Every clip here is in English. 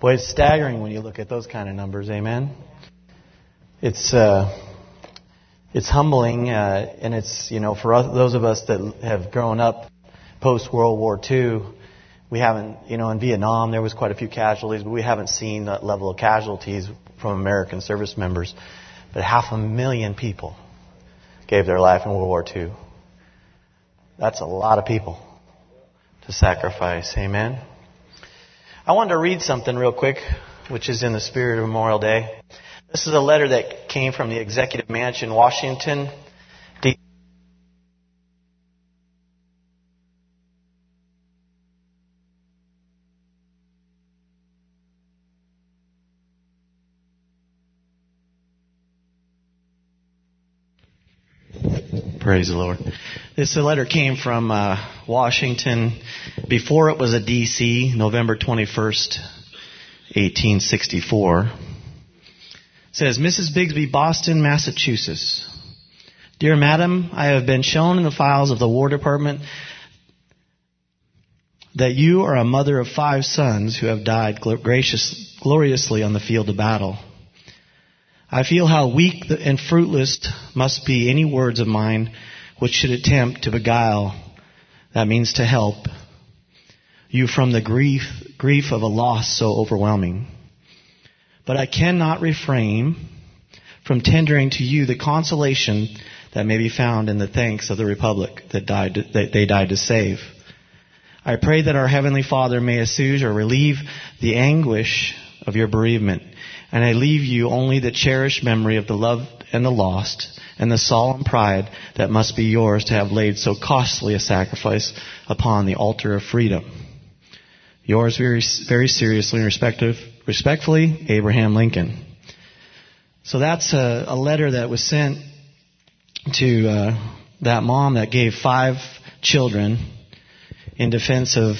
Boy, it's staggering when you look at those kind of numbers. Amen. It's humbling, and it's, for those of us that have grown up post World War II, we haven't, in Vietnam there was quite a few casualties, but we haven't seen that level of casualties from American service members. But 500,000 people gave their life in World War II. That's a lot of people to sacrifice. Amen. I wanted to read something real quick, which is in the spirit of Memorial Day. This is a letter that came from the Executive Mansion, Washington, D.C. Praise the Lord. This letter came from Washington before it was a D.C., November 21st, 1864. It says, Mrs. Bigsby, Boston, Massachusetts. Dear Madam, I have been shown in the files of the War Department that you are a mother of 5 sons who have died gloriously on the field of battle. I feel how weak and fruitless must be any words of mine which should attempt to beguile, that means to help, you from the grief of a loss so overwhelming. But I cannot refrain from tendering to you the consolation that may be found in the thanks of the Republic that they died to save. I pray that our Heavenly Father may assuage or relieve the anguish of your bereavement, and I leave you only the cherished memory of the loved and the lost, and the solemn pride that must be yours to have laid so costly a sacrifice upon the altar of freedom. Yours very, very seriously and respectfully, Abraham Lincoln. So that's a letter that was sent to that mom that gave 5 children in defense of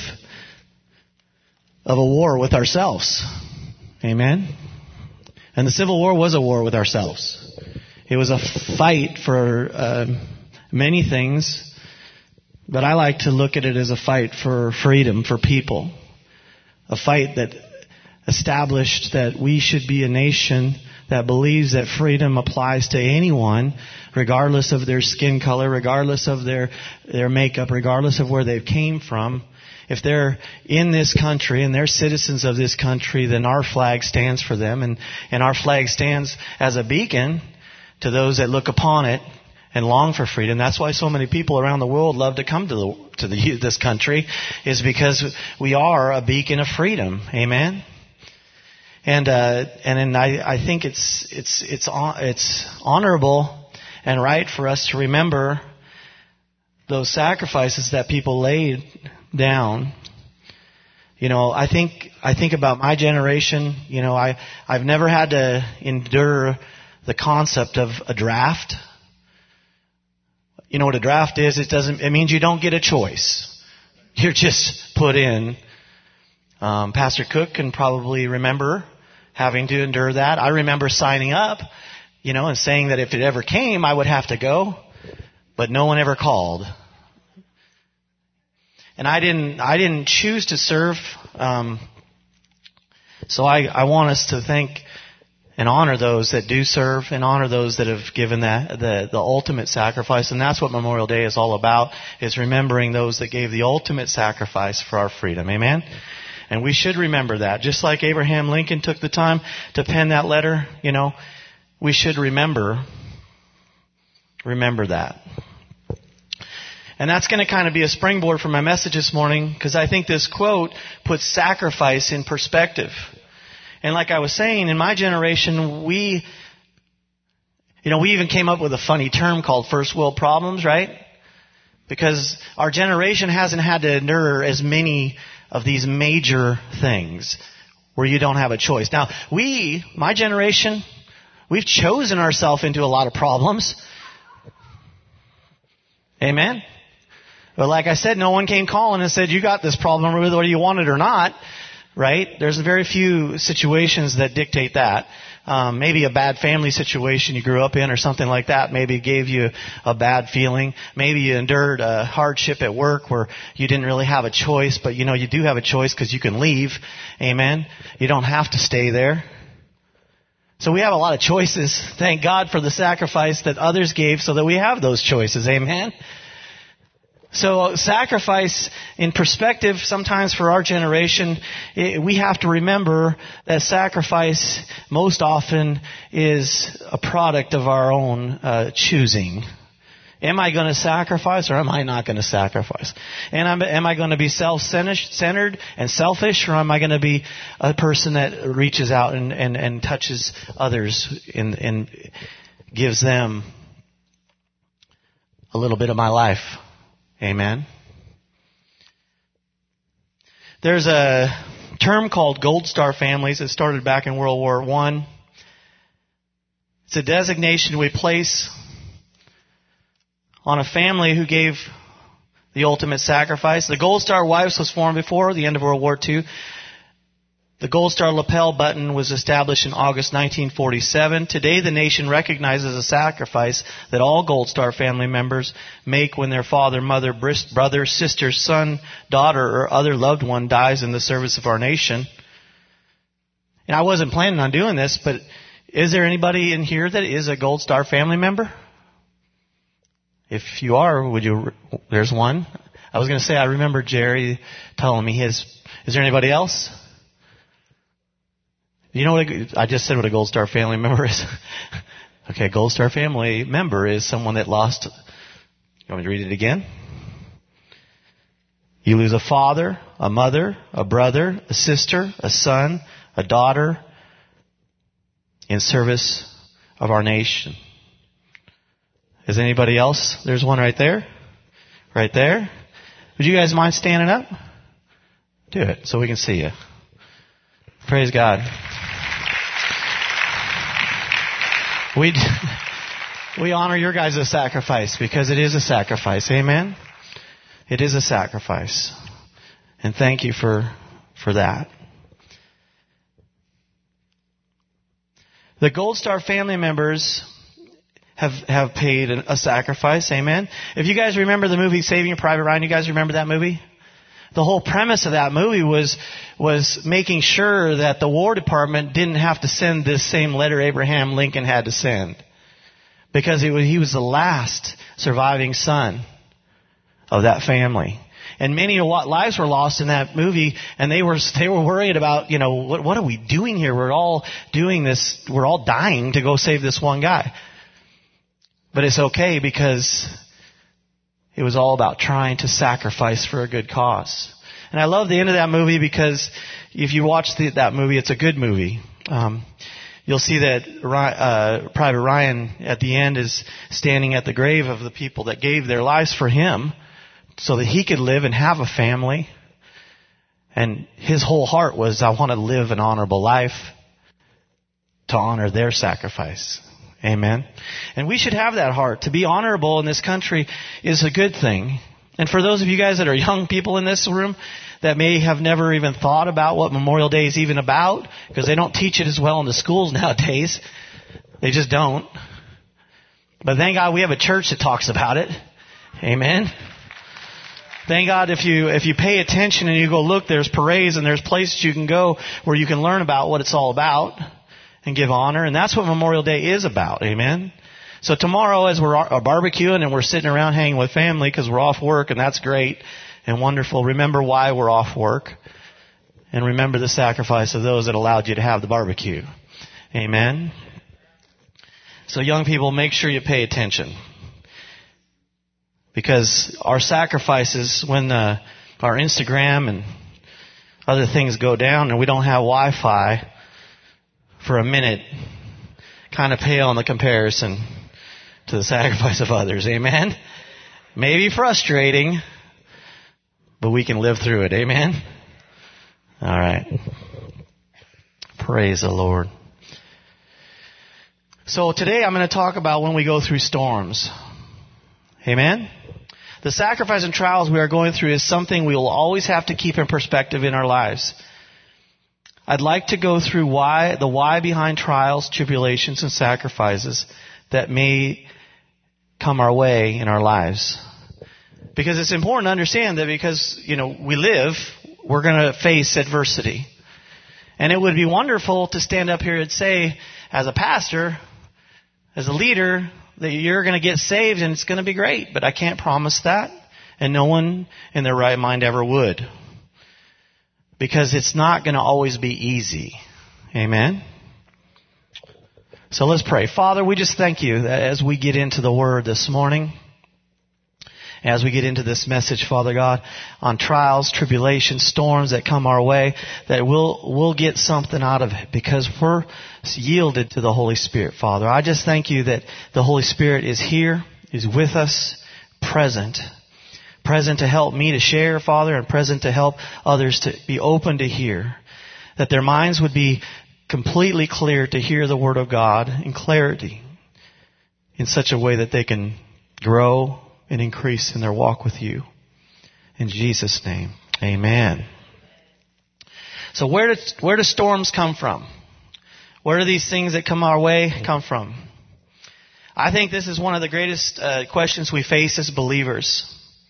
a war with ourselves. Amen? And the Civil War was a war with ourselves. It was a fight for many things, but I like to look at it as a fight for freedom, for people. A fight that established that we should be a nation that believes that freedom applies to anyone, regardless of their skin color, regardless of their makeup, regardless of where they came from. If they're in this country and they're citizens of this country, then our flag stands for them, and our flag stands as a beacon to those that look upon it and long for freedom. That's why so many people around the world love to come to this country, is because we are a beacon of freedom. Amen. And I think it's honorable and right for us to remember those sacrifices that people laid down. I think about my generation. I've never had to endure the concept of a draft. You know what a draft is? It means you don't get a choice. You're just put in. Pastor Cook can probably remember having to endure that. I remember signing up, and saying that if it ever came, I would have to go, but no one ever called. And I didn't choose to serve. So I want us to thank and honor those that do serve, and honor those that have given the ultimate sacrifice. And that's what Memorial Day is all about, is remembering those that gave the ultimate sacrifice for our freedom. Amen? And we should remember that. Just like Abraham Lincoln took the time to pen that letter, we should remember that. And that's going to kind of be a springboard for my message this morning, because I think this quote puts sacrifice in perspective. And like I was saying, in my generation, we even came up with a funny term called first world problems, right? Because our generation hasn't had to endure as many of these major things where you don't have a choice. Now, my generation, we've chosen ourselves into a lot of problems. Amen? But like I said, no one came calling and said, you got this problem whether you want it or not. right? There's very few situations that dictate that. Maybe a bad family situation you grew up in or something like that maybe gave you a bad feeling. Maybe you endured a hardship at work where you didn't really have a choice, but you do have a choice because you can leave. Amen. You don't have to stay there. So we have a lot of choices. Thank God for the sacrifice that others gave so that we have those choices. Amen. So sacrifice in perspective, sometimes for our generation, we have to remember that sacrifice most often is a product of our own choosing. Am I going to sacrifice or am I not going to sacrifice? And am I going to be self-centered and selfish, or am I going to be a person that reaches out and touches others and gives them a little bit of my life? Amen. There's a term called Gold Star families. It started back in World War I. It's a designation we place on a family who gave the ultimate sacrifice. The Gold Star Wives was formed before the end of World War II. The Gold Star lapel button was established in August 1947. Today, the nation recognizes a sacrifice that all Gold Star family members make when their father, mother, brother, sister, son, daughter, or other loved one dies in the service of our nation. And I wasn't planning on doing this, but is there anybody in here that is a Gold Star family member? If you are, there's one. I was going to say, I remember Jerry telling me his. Is there anybody else? You know what I just said what a Gold Star family member is? Okay, a Gold Star family member is someone that lost. You want me to read it again? You lose a father, a mother, a brother, a sister, a son, a daughter in service of our nation. Is anybody else? There's one right there. Right there. Would you guys mind standing up? Do it so we can see you. Praise God. We honor your guys' sacrifice because it is a sacrifice. Amen? It is a sacrifice. And thank you for that. The Gold Star family members have paid a sacrifice. Amen? If you guys remember the movie Saving Private Ryan, you guys remember that movie? The whole premise of that movie was making sure that the War Department didn't have to send this same letter Abraham Lincoln had to send. Because he was the last surviving son of that family. And many lives were lost in that movie, and they were worried about, what are we doing here? We're all doing this, we're all dying to go save this one guy. But it's okay because it was all about trying to sacrifice for a good cause. And I love the end of that movie because if you watch that movie, it's a good movie. You'll see that Private Ryan at the end is standing at the grave of the people that gave their lives for him so that he could live and have a family. And his whole heart was, I want to live an honorable life to honor their sacrifice. Amen. And we should have that heart. To be honorable in this country is a good thing. And for those of you guys that are young people in this room that may have never even thought about what Memorial Day is even about, because they don't teach it as well in the schools nowadays. They just don't. But thank God we have a church that talks about it. Amen. Thank God if you pay attention and you go look, there's parades and there's places you can go where you can learn about what it's all about and give honor. And that's what Memorial Day is about. Amen. So tomorrow as we're barbecuing and we're sitting around hanging with family because we're off work, and that's great and wonderful. Remember why we're off work. And remember the sacrifice of those that allowed you to have the barbecue. Amen. So young people, make sure you pay attention. Because our sacrifices, when our Instagram and other things go down and we don't have Wi-Fi for a minute, kind of pale in the comparison to the sacrifice of others. Amen? Maybe frustrating, but we can live through it. Amen? All right. Praise the Lord. So today I'm going to talk about when we go through storms. Amen? The sacrifice and trials we are going through is something we will always have to keep in perspective in our lives. I'd like to go through the why behind trials, tribulations, and sacrifices that may come our way in our lives. Because it's important to understand that because, we live, we're going to face adversity. And it would be wonderful to stand up here and say, as a pastor, as a leader, that you're going to get saved and it's going to be great. But I can't promise that. And no one in their right mind ever would. Because it's not going to always be easy. Amen? So let's pray. Father, we just thank you that as we get into the Word this morning, as we get into this message, Father God, on trials, tribulations, storms that come our way, that we'll get something out of it because we're yielded to the Holy Spirit, Father. I just thank you that the Holy Spirit is here, is with us, present to help me to share, Father, and present to help others to be open to hear, that their minds would be completely clear to hear the Word of God in clarity in such a way that they can grow and increase in their walk with you. In Jesus' name, amen. So where do storms come from? Where do these things that come our way come from? I think this is one of the greatest questions we face as believers.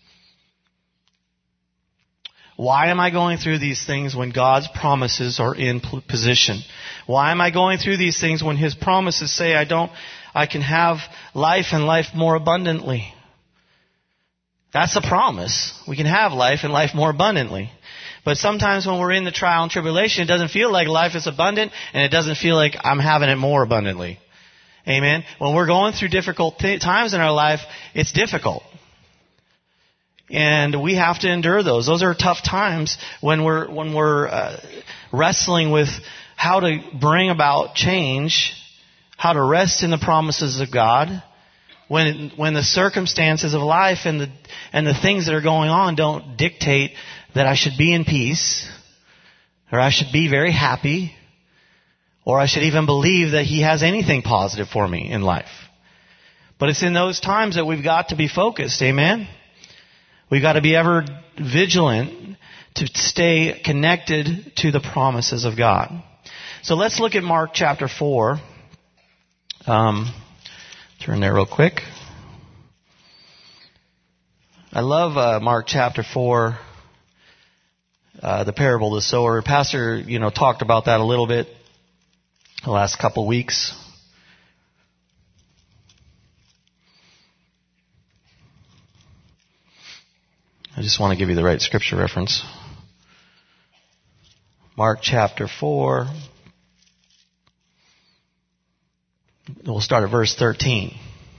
Why am I going through these things when God's promises are in position? Why am I going through these things when His promises say I can have life and life more abundantly? That's a promise. We can have life and life more abundantly. But sometimes when we're in the trial and tribulation, it doesn't feel like life is abundant, and it doesn't feel like I'm having it more abundantly. Amen? When we're going through difficult times in our life, it's difficult. And we have to endure those. Those are tough times when we're wrestling with how to bring about change, how to rest in the promises of God. When the circumstances of life and the things that are going on don't dictate that I should be in peace, or I should be very happy, or I should even believe that He has anything positive for me in life. But it's in those times that we've got to be focused, amen? We've got to be ever vigilant to stay connected to the promises of God. So let's look at Mark chapter 4. Turn there real quick. I love Mark chapter 4, the parable of the sower. Pastor, talked about that a little bit the last couple weeks. I just want to give you the right scripture reference. Mark chapter 4. We'll start at verse 13.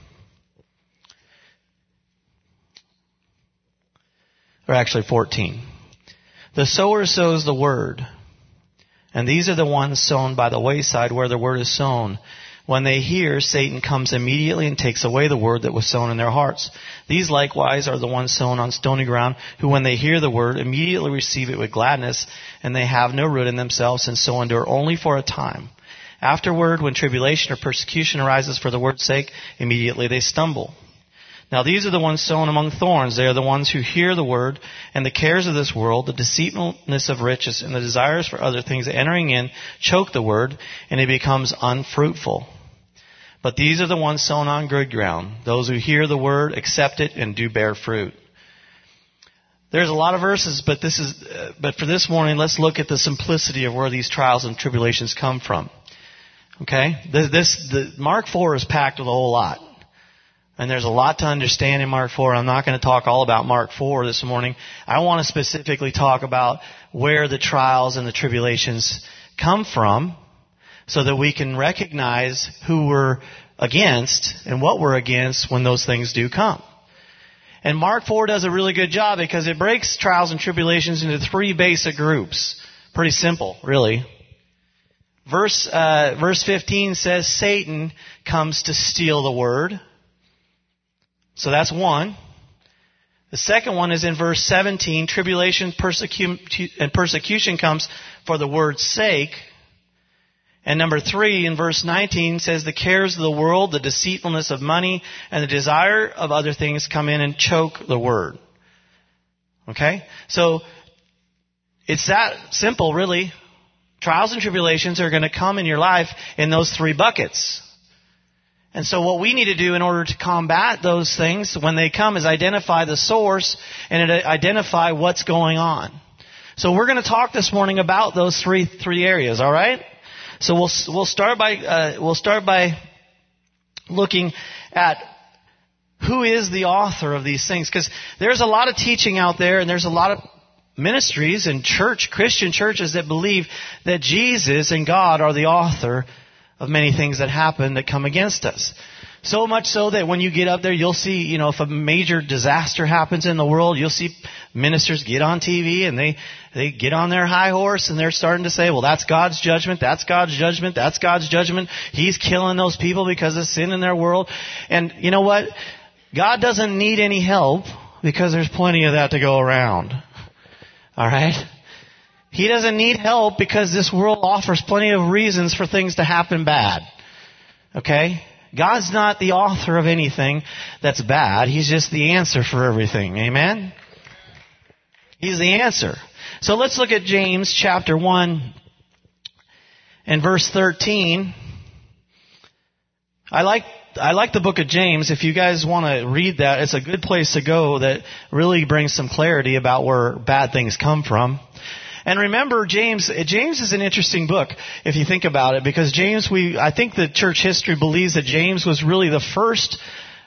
Or actually 14. The sower sows the word. And these are the ones sown by the wayside where the word is sown. When they hear, Satan comes immediately and takes away the word that was sown in their hearts. These likewise are the ones sown on stony ground, who when they hear the word, immediately receive it with gladness, and they have no root in themselves, and so endure only for a time. Afterward, when tribulation or persecution arises for the word's sake, immediately they stumble. Now these are the ones sown among thorns. They are the ones who hear the word, and the cares of this world, the deceitfulness of riches, and the desires for other things entering in, choke the word, and it becomes unfruitful. But these are the ones sown on good ground, those who hear the word, accept it, and do bear fruit. There's a lot of verses, but for this morning, let's look at the simplicity of where these trials and tribulations come from. Okay? Mark 4 is packed with a whole lot. And there's a lot to understand in Mark 4. I'm not going to talk all about Mark 4 this morning. I want to specifically talk about where the trials and the tribulations come from so that we can recognize who we're against and what we're against when those things do come. And Mark 4 does a really good job because it breaks trials and tribulations into 3 basic groups. Pretty simple, really. Verse 15 says Satan comes to steal the word. So that's one. The second one is in verse 17. Tribulation and persecution comes for the word's sake. And number 3 in verse 19 says the cares of the world, the deceitfulness of money, and the desire of other things come in and choke the word. Okay? So it's that simple, really. Trials and tribulations are going to come in your life in those three buckets. And so what we need to do in order to combat those things when they come is identify the source and identify what's going on. So we're going to talk this morning about those three areas, all right? So we'll start by looking at who is the author of these things, because there's a lot of teaching out there, and there's a lot of ministries and Christian churches that believe that Jesus and God are the author of many things that happen that come against us. So much so that when you get up there, you'll see, if a major disaster happens in the world, you'll see ministers get on TV and they get on their high horse and they're starting to say, well, that's God's judgment, that's God's judgment, that's God's judgment. He's killing those people because of sin in their world. And you know what? God doesn't need any help because there's plenty of that to go around. All right? He doesn't need help because this world offers plenty of reasons for things to happen bad. Okay? God's not the author of anything that's bad. He's just the answer for everything. Amen? He's the answer. So let's look at James chapter 1 and verse 13. I like the book of James. If you guys want to read that, it's a good place to go that really brings some clarity about where bad things come from. And remember, James is an interesting book if you think about it, because I think the church history believes that James was really the first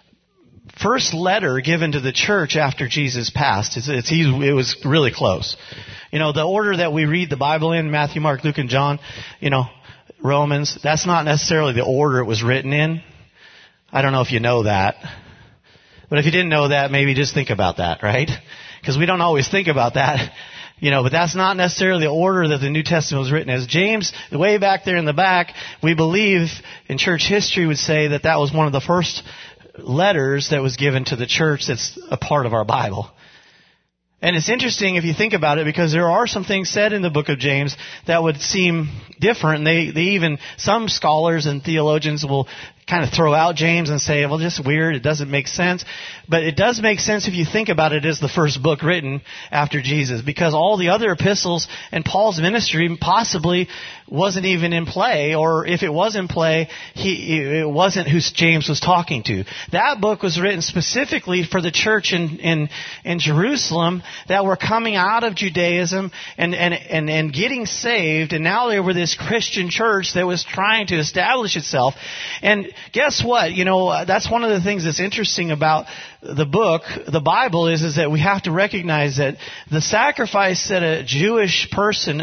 letter given to the church after Jesus passed. It was really close. The order that we read the Bible in, Matthew, Mark, Luke, and John, Romans, that's not necessarily the order it was written in. I don't know if you know that. But if you didn't know that, maybe just think about that, right? Because we don't always think about that. But that's not necessarily the order that the New Testament was written as. James, way back there in the back, we believe in church history would say that was one of the first letters that was given to the church that's a part of our Bible. And it's interesting if you think about it, because there are some things said in the book of James that would seem different. And some scholars and theologians will kind of throw out James and say, well, just weird, it doesn't make sense. But it does make sense if you think about it as the first book written after Jesus, because all the other epistles and Paul's ministry possibly wasn't even in play, or if it was in play, it wasn't who James was talking to. That book was written specifically for the church in Jerusalem that were coming out of Judaism and getting saved, and now they were this Christian church that was trying to establish itself. And guess what? That's one of the things that's interesting about the book, the Bible, is that we have to recognize that the sacrifice that a Jewish person,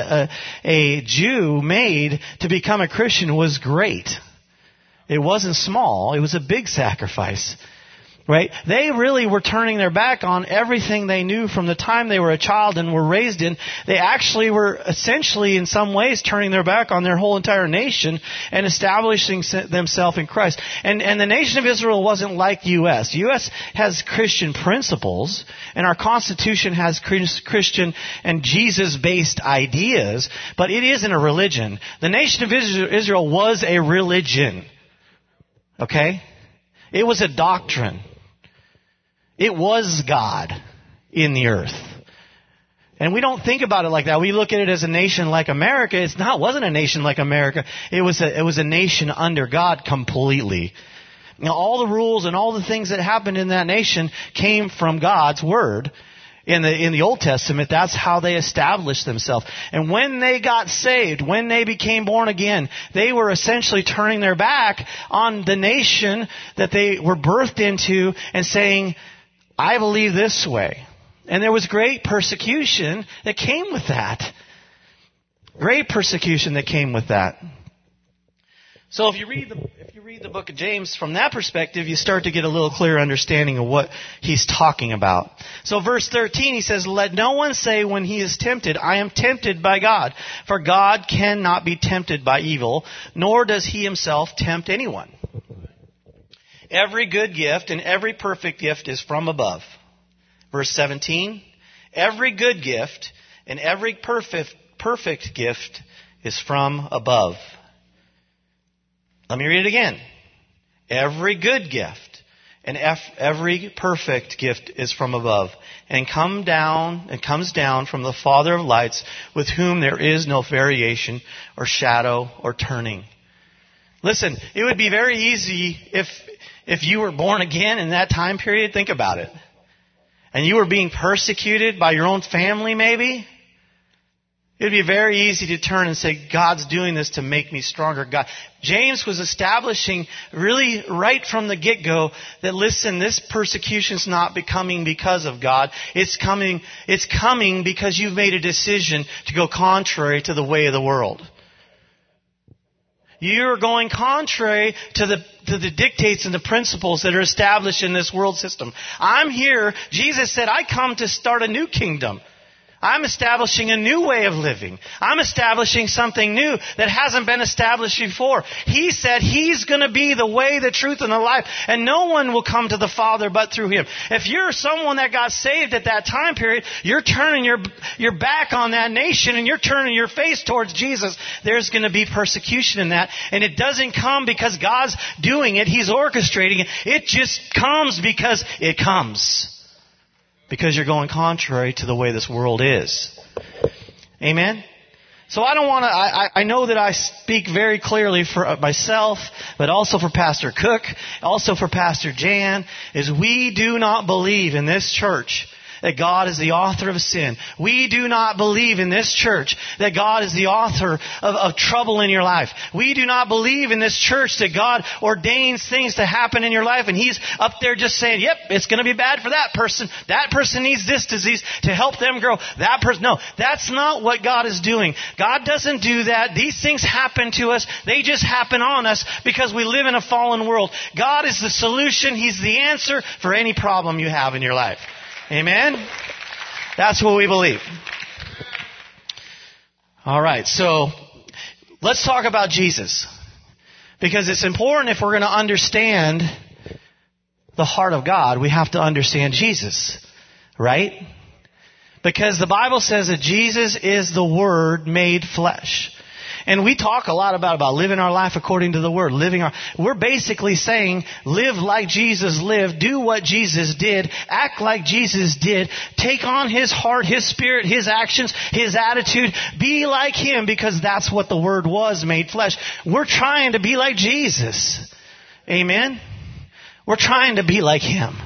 a Jew made to become a Christian was great. It wasn't small. It was a big sacrifice. Right? They really were turning their back on everything they knew from the time they were a child and were raised in. They actually were essentially, in some ways, turning their back on their whole entire nation and establishing themselves in Christ. And the nation of Israel wasn't like the U.S. The U.S. has Christian principles, and our Constitution has Christian and Jesus-based ideas, but it isn't a religion. The nation of Israel was a religion. Okay? It was a doctrine. It was God in the earth. And we don't think about it like that. We look at it as a nation like America. It wasn't a nation like America. It was a nation under God completely. All the rules and all the things that happened in that nation came from God's Word. In the Old Testament, that's how they established themselves. And when they got saved, when they became born again, they were essentially turning their back on the nation that they were birthed into and saying, I believe this way. And there was great persecution that came with that. Great persecution that came with that. So if you read the book of James from that perspective, you start to get a little clearer understanding of what he's talking about. So verse 13, he says, let no one say when he is tempted, I am tempted by God. For God cannot be tempted by evil, nor does he himself tempt anyone. Every good gift and every perfect gift is from above. Verse 17, every good gift and every perfect gift is from above. Let me read it again. Every good gift and every perfect gift is from above, and comes down from the Father of lights, with whom there is no variation or shadow or turning. Listen, it would be very easy if you were born again in that time period. Think about it. And you were being persecuted by your own family, maybe. It would be very easy to turn and say, God's doing this to make me stronger. James was establishing really right from the get-go that, listen, this persecution's not coming because of God. It's coming because you've made a decision to go contrary to the way of the world. You're going contrary to the dictates and the principles that are established in this world system. I'm here. Jesus said, I come to start a new kingdom. I'm establishing a new way of living. I'm establishing something new that hasn't been established before. He said He's going to be the way, the truth, and the life. And no one will come to the Father but through Him. If you're someone that got saved at that time period, you're turning your back on that nation and you're turning your face towards Jesus. There's going to be persecution in that. And it doesn't come because God's doing it. He's orchestrating it. It just comes because it comes. Because you're going contrary to the way this world is. Amen? So I know that I speak very clearly for myself, but also for Pastor Cook, also for Pastor Jan, is we do not believe in this church that God is the author of sin. We do not believe in this church that God is the author of trouble in your life. We do not believe in this church that God ordains things to happen in your life and He's up there just saying, yep, it's going to be bad for that person. That person needs this disease to help them grow. That person, no, that's not what God is doing. God doesn't do that. These things happen to us. They just happen on us because we live in a fallen world. God is the solution. He's the answer for any problem you have in your life. Amen? That's what we believe. All right, so let's talk about Jesus. Because it's important if we're going to understand the heart of God, we have to understand Jesus. Right? Because the Bible says that Jesus is the Word made flesh. And we talk a lot about living our life according to the Word. We're basically saying, live like Jesus lived, do what Jesus did, act like Jesus did, take on His heart, His spirit, His actions, His attitude, be like Him, because that's what the Word was made flesh. We're trying to be like Jesus. Amen? We're trying to be like Him.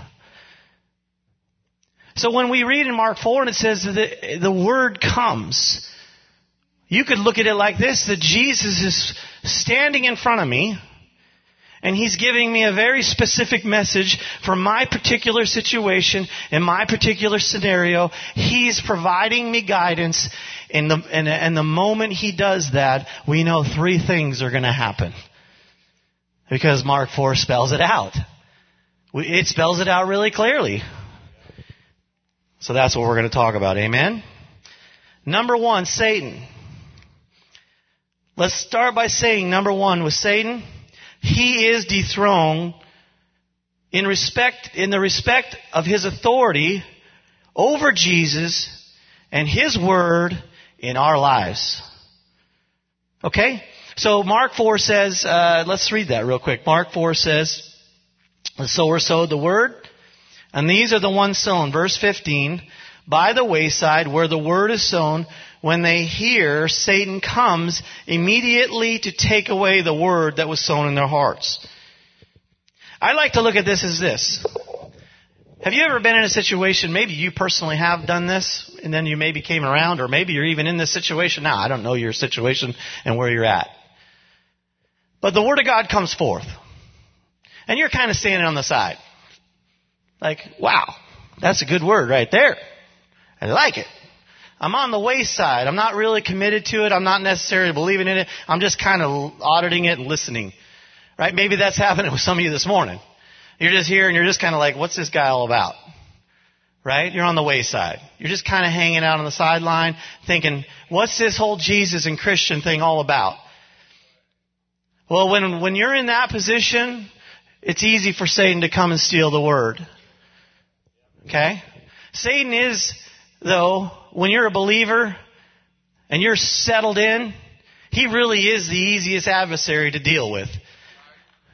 So when we read in Mark 4 and it says that the Word comes, you could look at it like this, that Jesus is standing in front of me and He's giving me a very specific message for my particular situation and my particular scenario. He's providing me guidance, and the moment He does that, we know three things are going to happen. Because Mark 4 spells it out. It spells it out really clearly. So that's what we're going to talk about. Amen? Number one, Satan. Let's start by saying, number one, with Satan, he is dethroned in the respect of his authority over Jesus and His Word in our lives. Okay? So Mark 4 says, let's read that real quick. Mark 4 says, the sower sowed the Word, and these are the ones sown. Verse 15, by the wayside where the Word is sown, when they hear, Satan comes immediately to take away the Word that was sown in their hearts. I like to look at this as this. Have you ever been in a situation, maybe you personally have done this, and then you maybe came around, or maybe you're even in this situation now. I don't know your situation and where you're at. But the Word of God comes forth. And you're kind of standing on the side. Like, wow, that's a good word right there. I like it. I'm on the wayside. I'm not really committed to it. I'm not necessarily believing in it. I'm just kind of auditing it and listening. Right? Maybe that's happening with some of you this morning. You're just here and you're just kind of like, what's this guy all about? Right? You're on the wayside. You're just kind of hanging out on the sideline thinking, what's this whole Jesus and Christian thing all about? Well, when you're in that position, it's easy for Satan to come and steal the Word. Okay? Satan is, though, when you're a believer and you're settled in, he really is the easiest adversary to deal with.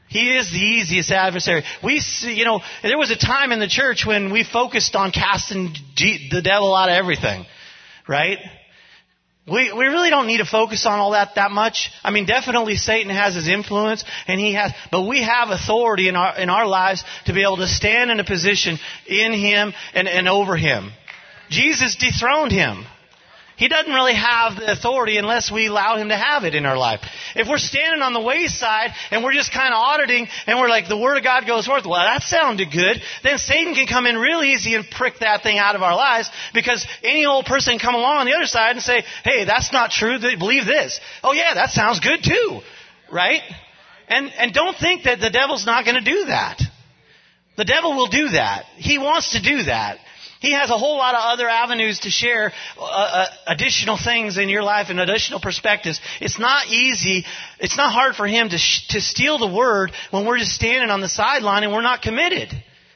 He is the easiest adversary. We see, there was a time in the church when we focused on casting the devil out of everything, right? We really don't need to focus on all that much. I mean, definitely Satan has his influence, but we have authority in our lives to be able to stand in a position in him and over him. Jesus dethroned him. He doesn't really have the authority unless we allow him to have it in our life. If we're standing on the wayside and we're just kind of auditing and we're like, the Word of God goes forth, well, that sounded good, then Satan can come in real easy and prick that thing out of our lives, because any old person can come along on the other side and say, hey, that's not true, believe this. Oh yeah, that sounds good too. Right? And don't think that the devil's not going to do that. The devil will do that. He wants to do that. He has a whole lot of other avenues to share additional things in your life and additional perspectives. It's not easy. It's not hard for him to steal the word when we're just standing on the sideline and we're not committed.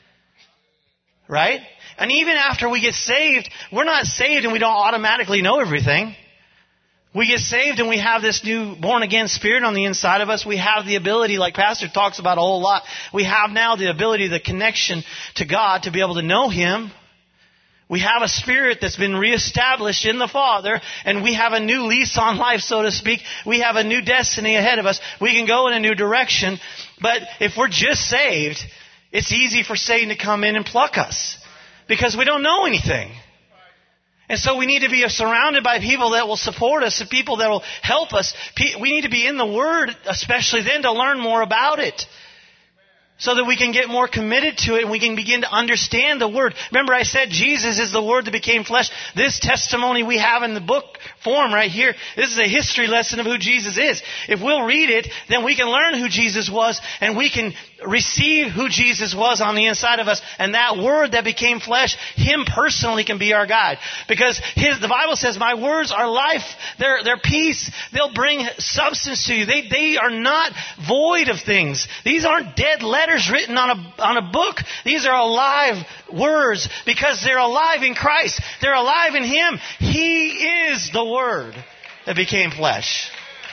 Right? And even after we get saved, we're not saved and we don't automatically know everything. We get saved and we have this new born-again spirit on the inside of us. We have the ability, like Pastor talks about a whole lot, we have now the ability, the connection to God to be able to know him. We have a spirit that's been reestablished in the Father, and we have a new lease on life, so to speak. We have a new destiny ahead of us. We can go in a new direction. But if we're just saved, it's easy for Satan to come in and pluck us because we don't know anything. And so we need to be surrounded by people that will support us, and people that will help us. We need to be in the Word, especially then, to learn more about it, so that we can get more committed to it and we can begin to understand the Word. Remember, I said Jesus is the Word that became flesh. This testimony we have in the book form right here, this is a history lesson of who Jesus is. If we'll read it, then we can learn who Jesus was, and we can receive who Jesus was on the inside of us. And that Word that became flesh, Him personally can be our guide. Because the Bible says, my words are life, they're peace, they'll bring substance to you. They are not void of things. These aren't dead letters written on a book. These are alive words because they're alive in Christ. They're alive in Him. He is the Word that became flesh.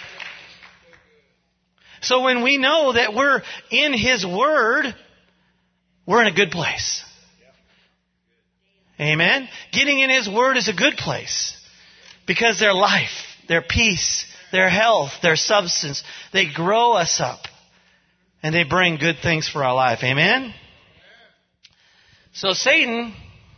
So when we know that we're in His Word, we're in a good place. Amen? Getting in His Word is a good place because their life, their peace, their health, their substance, they grow us up. And they bring good things for our life. Amen? So Satan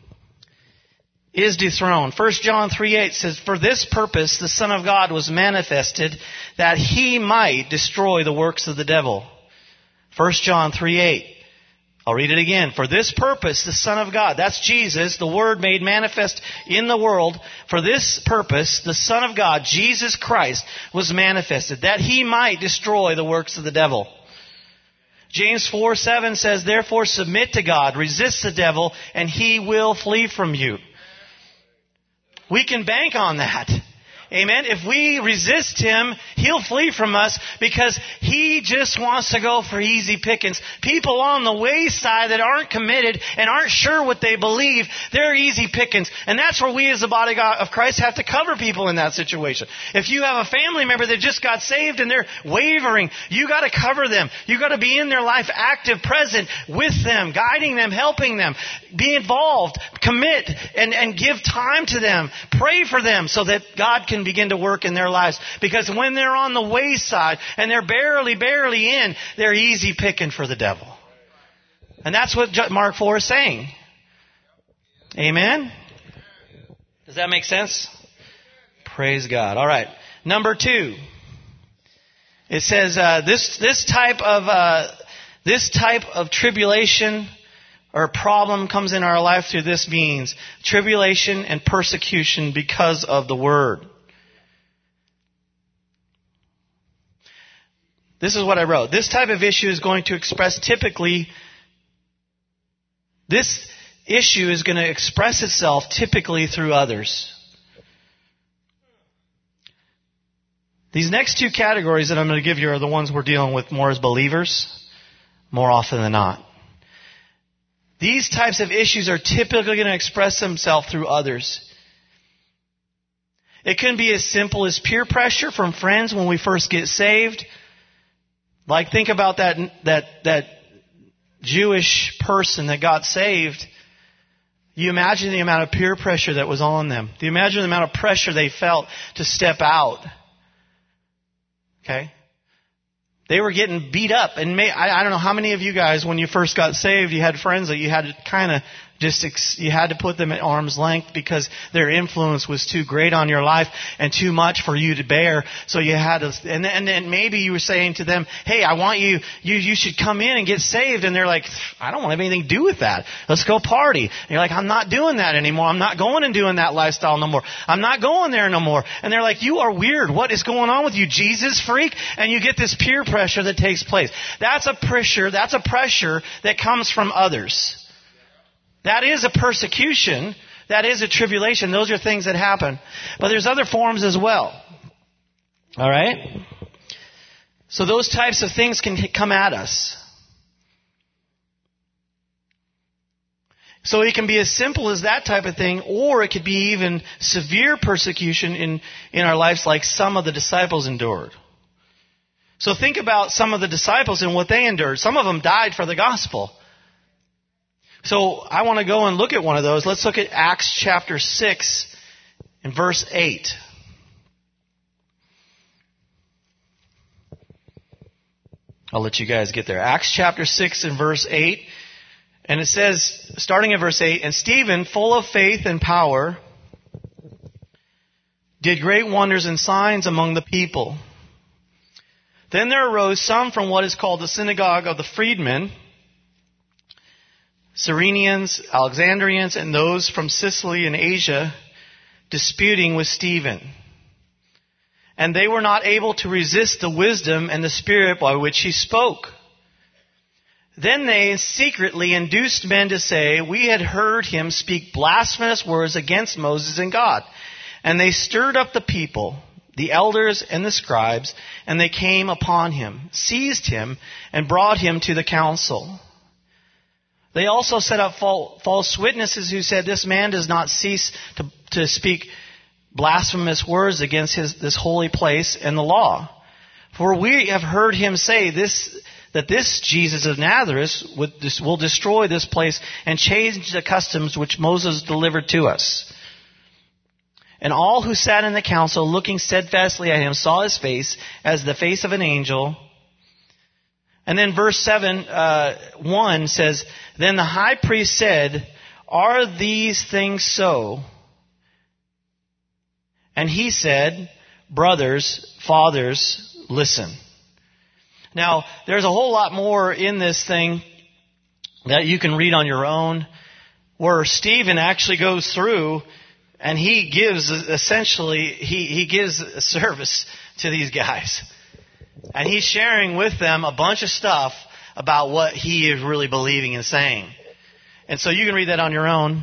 is dethroned. 1 John 3:8 says, for this purpose the Son of God was manifested, that He might destroy the works of the devil. 1 John 3:8. I'll read it again. For this purpose the Son of God, that's Jesus, the Word made manifest in the world. For this purpose the Son of God, Jesus Christ, was manifested, that He might destroy the works of the devil. James 4:7 says, therefore submit to God, resist the devil, and he will flee from you. We can bank on that. Amen. If we resist him, he'll flee from us because he just wants to go for easy pickings. People on the wayside that aren't committed and aren't sure what they believe, they're easy pickings. And that's where we as the body of Christ have to cover people in that situation. If you have a family member that just got saved and they're wavering, you got to cover them. You got to be in their life, active, present with them, guiding them, helping them. Be involved, commit, and give time to them. Pray for them so that God can begin to work in their lives. Because when they're on the wayside and they're barely in, they're easy picking for the devil. And that's what Mark 4 is saying. Amen? Does that make sense? Praise God. All right. Number 2. It says this type of tribulation or problem comes in our life through this means tribulation and persecution because of the Word. This is what I wrote. This type of issue is going to express itself typically through others. These next 2 categories that I'm going to give you are the ones we're dealing with more as believers, more often than not. These types of issues are typically going to express themselves through others. It can be as simple as peer pressure from friends when we first get saved. Like, think about that Jewish person that got saved. You imagine the amount of peer pressure that was on them. Do you imagine the amount of pressure they felt to step out? Okay? They were getting beat up. And I don't know how many of you guys, when you first got saved, you had friends that you had to kind of you had to put them at arm's length because their influence was too great on your life and too much for you to bear. So you had to, and then maybe you were saying to them, hey, I want you should come in and get saved. And they're like, I don't want to have anything to do with that. Let's go party. And you're like, I'm not doing that anymore. I'm not going and doing that lifestyle no more. I'm not going there no more. And they're like, you are weird. What is going on with you, Jesus freak? And you get this peer pressure that takes place. That's a pressure that comes from others. That is a persecution. That is a tribulation. Those are things that happen. But there's other forms as well. All right? So those types of things can come at us. So it can be as simple as that type of thing, or it could be even severe persecution in our lives like some of the disciples endured. So think about some of the disciples and what they endured. Some of them died for the gospel. So I want to go and look at one of those. Let's look at Acts chapter 6 and verse 8. I'll let you guys get there. Acts chapter 6 and verse 8. And it says, starting at verse 8, and Stephen, full of faith and power, did great wonders and signs among the people. Then there arose some from what is called the synagogue of the freedmen, Cyrenians, Alexandrians, and those from Sicily and Asia, disputing with Stephen. And they were not able to resist the wisdom and the spirit by which he spoke. Then they secretly induced men to say, we had heard him speak blasphemous words against Moses and God. And they stirred up the people, the elders and the scribes, and they came upon him, seized him, and brought him to the council. They also set up false witnesses who said, this man does not cease to speak blasphemous words against this holy place and the law. For we have heard him say that this Jesus of Nazareth will destroy this place and change the customs which Moses delivered to us. And all who sat in the council, looking steadfastly at him, saw his face as the face of an angel. And then verse 1 says, then the high priest said, are these things so? And he said, brothers, fathers, listen. Now, there's a whole lot more in this thing that you can read on your own, where Stephen actually goes through and he gives, essentially, he gives a service to these guys. And he's sharing with them a bunch of stuff about what he is really believing and saying. And so you can read that on your own.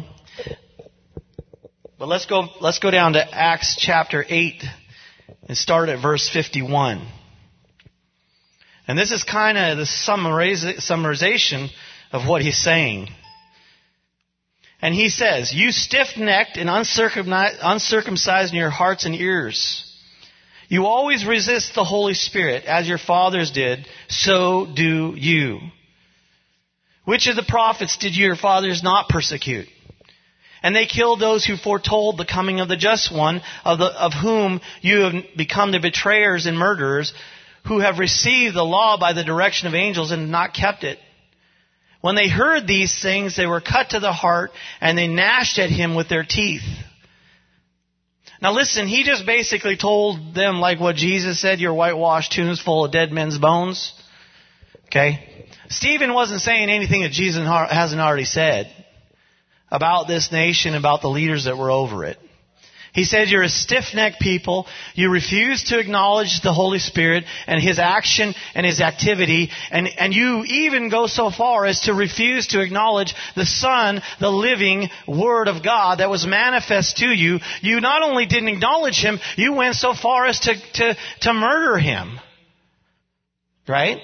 But let's go down to Acts chapter 8 and start at verse 51. And this is kind of the summarization of what he's saying. And he says, you stiff-necked and uncircumcised in your hearts and ears. You always resist the Holy Spirit, as your fathers did, so do you. Which of the prophets did your fathers not persecute? And they killed those who foretold the coming of the just one, of whom you have become the betrayers and murderers, who have received the law by the direction of angels and have not kept it. When they heard these things, they were cut to the heart, and they gnashed at him with their teeth. Now listen, he just basically told them like what Jesus said, your whitewashed tombs full of dead men's bones. Okay? Stephen wasn't saying anything that Jesus hasn't already said about this nation, about the leaders that were over it. He said, you're a stiff-necked people. You refuse to acknowledge the Holy Spirit and His action and His activity. And you even go so far as to refuse to acknowledge the Son, the living Word of God that was manifest to you. You not only didn't acknowledge Him, you went so far as to murder Him. Right?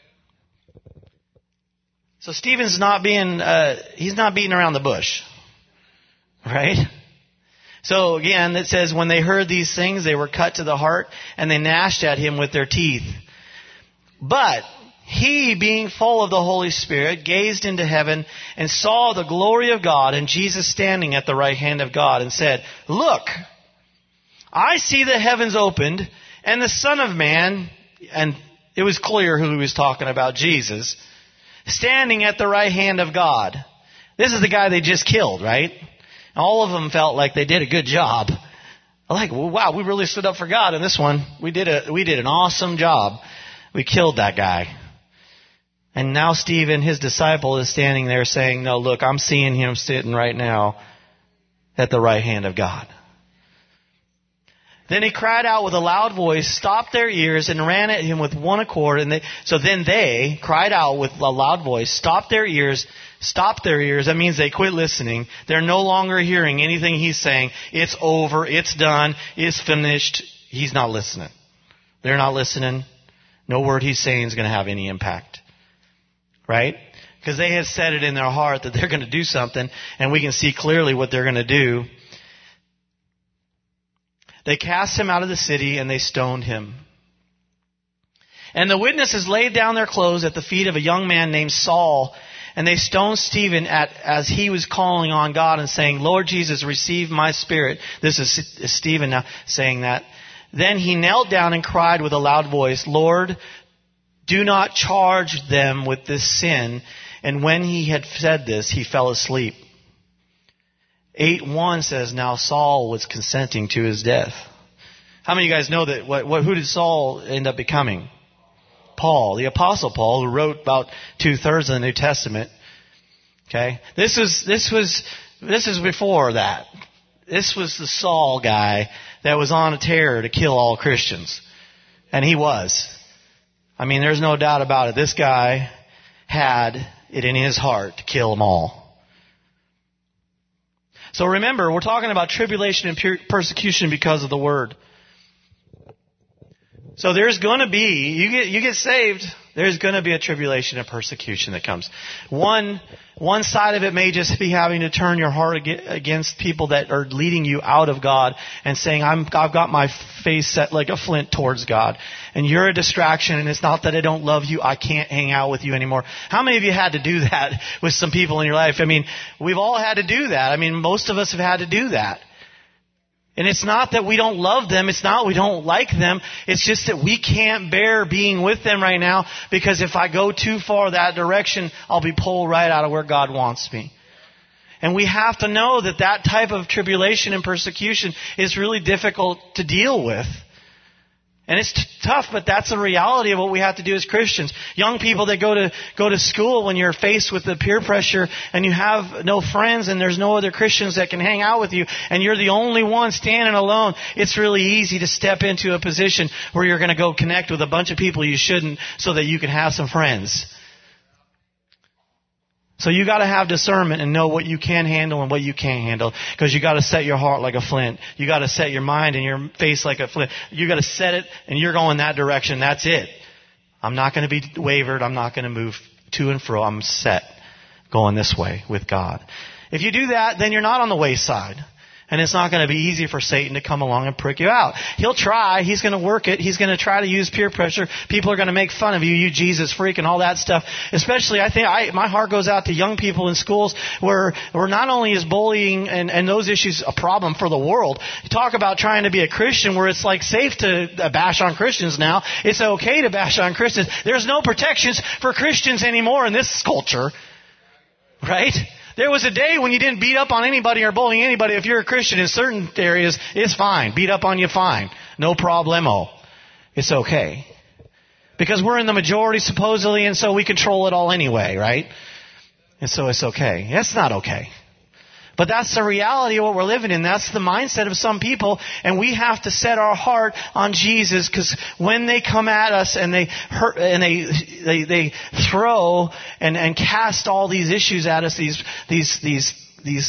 So Stephen's not he's not beating around the bush. Right? So again, it says, when they heard these things, they were cut to the heart, and they gnashed at him with their teeth. But he, being full of the Holy Spirit, gazed into heaven and saw the glory of God and Jesus standing at the right hand of God, and said, Look, I see the heavens opened and the Son of Man, and it was clear who he was talking about, Jesus, standing at the right hand of God. This is the guy they just killed, right? All of them felt like they did a good job. Like, well, wow, we really stood up for God in this one. We did an awesome job. We killed that guy. And now Stephen, his disciple, is standing there saying, no, look, I'm seeing him sitting right now at the right hand of God. Then he cried out with a loud voice, stopped their ears, and ran at him with one accord. So then they cried out with a loud voice, stopped their ears. That means they quit listening. They're no longer hearing anything he's saying. It's over. It's done. It's finished. He's not listening. They're not listening. No word he's saying is going to have any impact. Right? Because they have said it in their heart that they're going to do something, and we can see clearly what they're going to do. They cast him out of the city, and they stoned him. And the witnesses laid down their clothes at the feet of a young man named Saul, and they stoned Stephen as he was calling on God and saying, Lord Jesus, receive my spirit. This is Stephen now saying that. Then he knelt down and cried with a loud voice, Lord, do not charge them with this sin. And when he had said this, he fell asleep. 8:1 says, now Saul was consenting to his death. How many of you guys know that? Who did Saul end up becoming? Paul, the Apostle Paul, who wrote about 2/3 of the New Testament. Okay, this is before that. This was the Saul guy that was on a tear to kill all Christians, and he was. I mean, there's no doubt about it. This guy had it in his heart to kill them all. So remember, we're talking about tribulation and persecution because of the word. So there's going to be, you get saved, there's going to be a tribulation and persecution that comes. One side of it may just be having to turn your heart against people that are leading you out of God and saying, I've got my face set like a flint towards God. And you're a distraction, and it's not that I don't love you, I can't hang out with you anymore. How many of you had to do that with some people in your life? I mean, we've all had to do that. I mean, most of us have had to do that. And it's not that we don't love them. It's not we don't like them. It's just that we can't bear being with them right now, because if I go too far that direction, I'll be pulled right out of where God wants me. And we have to know that that type of tribulation and persecution is really difficult to deal with. And it's tough, but that's the reality of what we have to do as Christians. Young people that go to school, when you're faced with the peer pressure and you have no friends and there's no other Christians that can hang out with you and you're the only one standing alone, it's really easy to step into a position where you're going to go connect with a bunch of people you shouldn't so that you can have some friends. So you got to have discernment and know what you can handle and what you can't handle, because you got to set your heart like a flint. You got to set your mind and your face like a flint. You got to set it, and you're going that direction. That's it. I'm not going to be wavered. I'm not going to move to and fro. I'm set, going this way with God. If you do that, then you're not on the wayside. And it's not going to be easy for Satan to come along and prick you out. He'll try. He's going to work it. He's going to try to use peer pressure. People are going to make fun of you, you Jesus freak, and all that stuff. Especially, my heart goes out to young people in schools where not only is bullying and those issues a problem for the world. You talk about trying to be a Christian where it's like safe to bash on Christians now. It's okay to bash on Christians. There's no protections for Christians anymore in this culture. Right? There was a day when you didn't beat up on anybody or bully anybody. If you're a Christian in certain areas, it's fine. Beat up on you, fine. No problemo. It's okay. Because we're in the majority supposedly, and so we control it all anyway, right? And so it's okay. It's not okay. But that's the reality of what we're living in. That's the mindset of some people. And we have to set our heart on Jesus, because when they come at us and they hurt and they throw and cast all these issues at us, these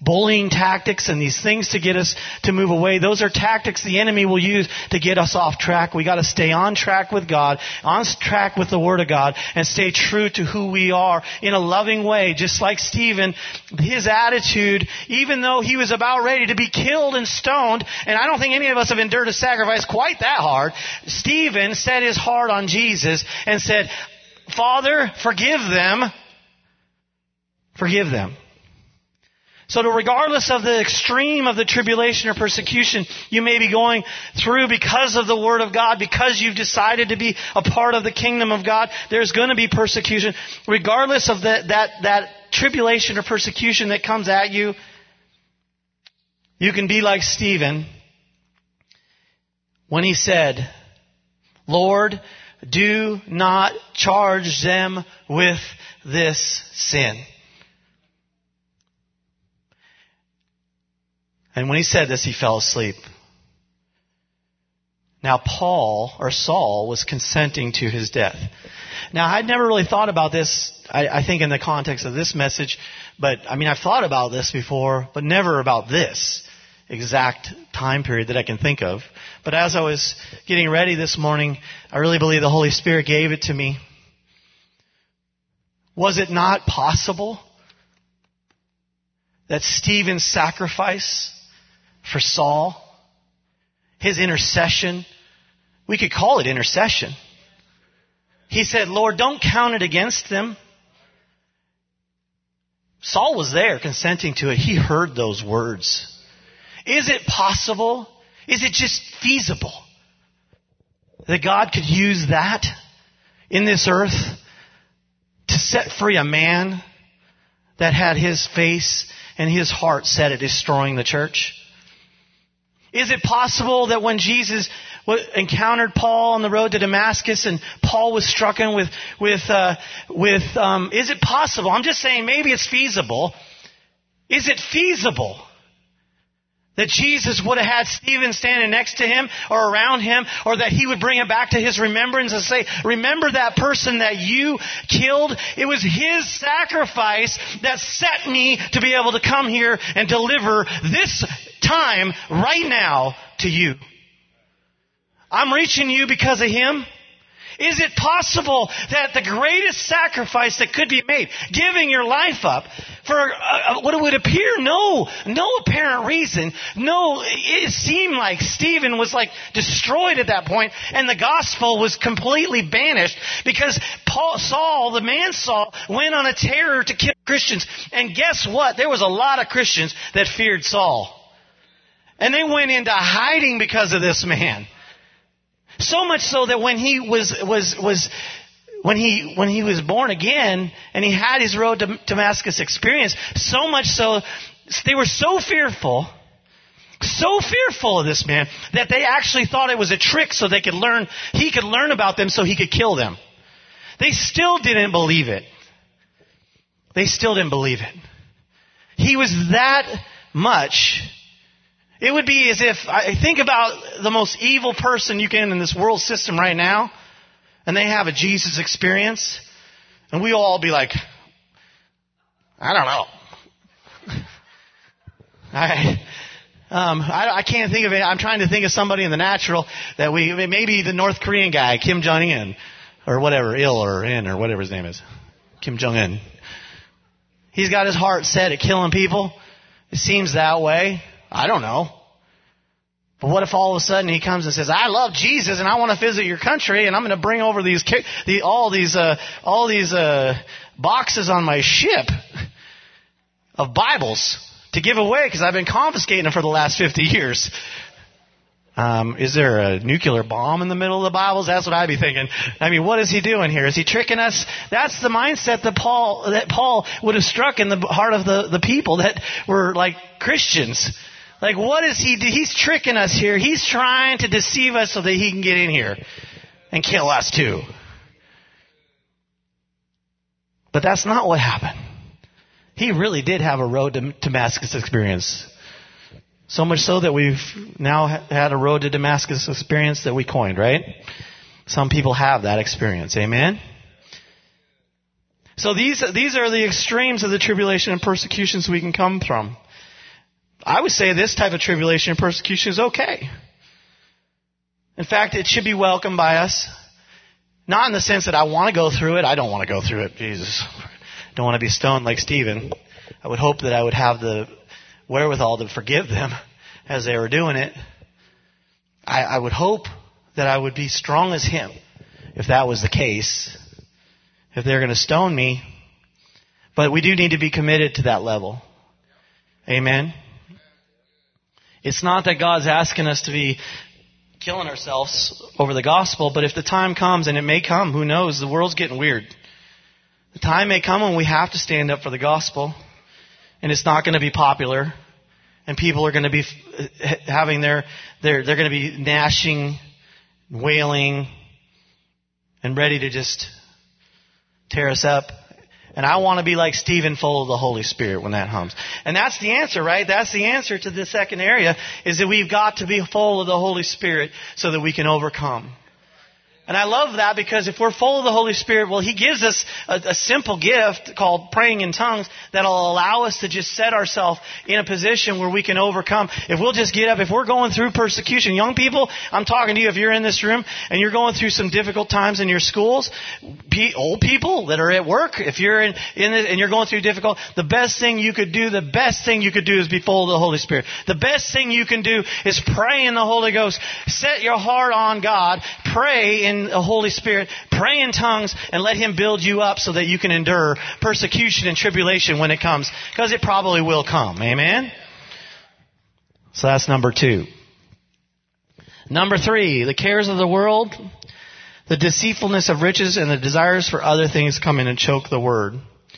bullying tactics and these things to get us to move away. Those are tactics the enemy will use to get us off track. We got to stay on track with God, on track with the Word of God, and stay true to who we are in a loving way. Just like Stephen, his attitude, even though he was about ready to be killed and stoned, and I don't think any of us have endured a sacrifice quite that hard, Stephen set his heart on Jesus and said, Father, forgive them. Forgive them. So regardless of the extreme of the tribulation or persecution you may be going through because of the Word of God, because you've decided to be a part of the kingdom of God, there's going to be persecution. Regardless of that tribulation or persecution that comes at you, you can be like Stephen when he said, Lord, do not charge them with this sin. And when he said this, he fell asleep. Now Saul was consenting to his death. Now I'd never really thought about this, I think in the context of this message, but I've thought about this before, but never about this exact time period that I can think of. But as I was getting ready this morning, I really believe the Holy Spirit gave it to me. Was it not possible that Stephen's sacrifice for Saul, his intercession, we could call it intercession. He said, Lord, don't count it against them. Saul was there consenting to it. He heard those words. Is it possible? Is it just feasible that God could use that in this earth to set free a man that had his face and his heart set at destroying the church? Is it possible that when Jesus encountered Paul on the road to Damascus and Paul was stricken with is it possible? I'm just saying maybe it's feasible. Is it feasible that Jesus would have had Stephen standing next to him or around him, or that he would bring it back to his remembrance and say, remember that person that you killed? It was his sacrifice that set me to be able to come here and deliver this time right now to you. I'm reaching you because of him. Is it possible that the greatest sacrifice that could be made, giving your life up for what it would appear no apparent reason, it seemed like Stephen was like destroyed at that point, and the gospel was completely banished because Saul, went on a terror to kill Christians. And guess what? There was a lot of Christians that feared Saul. And they went into hiding because of this man. So much so that when he was born again and he had his road to Damascus experience, so much so they were so fearful of this man that they actually thought it was a trick so he could learn about them so he could kill them. They still didn't believe it. He was that much. It would be as if, I think about the most evil person you can in this world system right now, and they have a Jesus experience, and we all be like, I don't know. I can't think of it. I'm trying to think of somebody in the natural that maybe the North Korean guy, Kim Jong-un, or whatever, or whatever his name is. Kim Jong-un. He's got his heart set at killing people. It seems that way. I don't know. But what if all of a sudden he comes and says, I love Jesus and I want to visit your country and I'm going to bring over all these boxes on my ship of Bibles to give away because I've been confiscating them for the last 50 years. Is there a nuclear bomb in the middle of the Bibles? That's what I'd be thinking. What is he doing here? Is he tricking us? That's the mindset that Paul would have struck in the heart of the people that were like Christians. Like, what is he? He's tricking us here. He's trying to deceive us so that he can get in here and kill us too. But that's not what happened. He really did have a road to Damascus experience. So much so that we've now had a road to Damascus experience that we coined, right? Some people have that experience. Amen? So these are the extremes of the tribulation and persecutions we can come from. I would say this type of tribulation and persecution is okay. In fact, it should be welcomed by us. Not in the sense that I want to go through it. I don't want to go through it. Jesus. I don't want to be stoned like Stephen. I would hope that I would have the wherewithal to forgive them as they were doing it. I would hope that I would be strong as him if that was the case. If they're going to stone me. But we do need to be committed to that level. Amen. It's not that God's asking us to be killing ourselves over the gospel, but if the time comes, and it may come, who knows, the world's getting weird. The time may come when we have to stand up for the gospel, and it's not going to be popular, and people are going to be having they're going to be gnashing, wailing, and ready to just tear us up. And I want to be like Stephen, full of the Holy Spirit when that comes. And that's the answer, right? That's the answer to the second area, is that we've got to be full of the Holy Spirit so that we can overcome. And I love that, because if we're full of the Holy Spirit, well, He gives us a simple gift called praying in tongues that'll allow us to just set ourselves in a position where we can overcome. If we'll just get up, if we're going through persecution, young people, I'm talking to you, if you're in this room and you're going through some difficult times in your schools, old people that are at work, if you're in this, and you're going through difficult, the best thing you could do is be full of the Holy Spirit. The best thing you can do is pray in the Holy Ghost. Set your heart on God. Pray in the Holy Spirit, pray in tongues, and let Him build you up so that you can endure persecution and tribulation when it comes, because it probably will come. Amen? So that's number 2. Number 3, the cares of the world, the deceitfulness of riches, and the desires for other things come in and choke the word.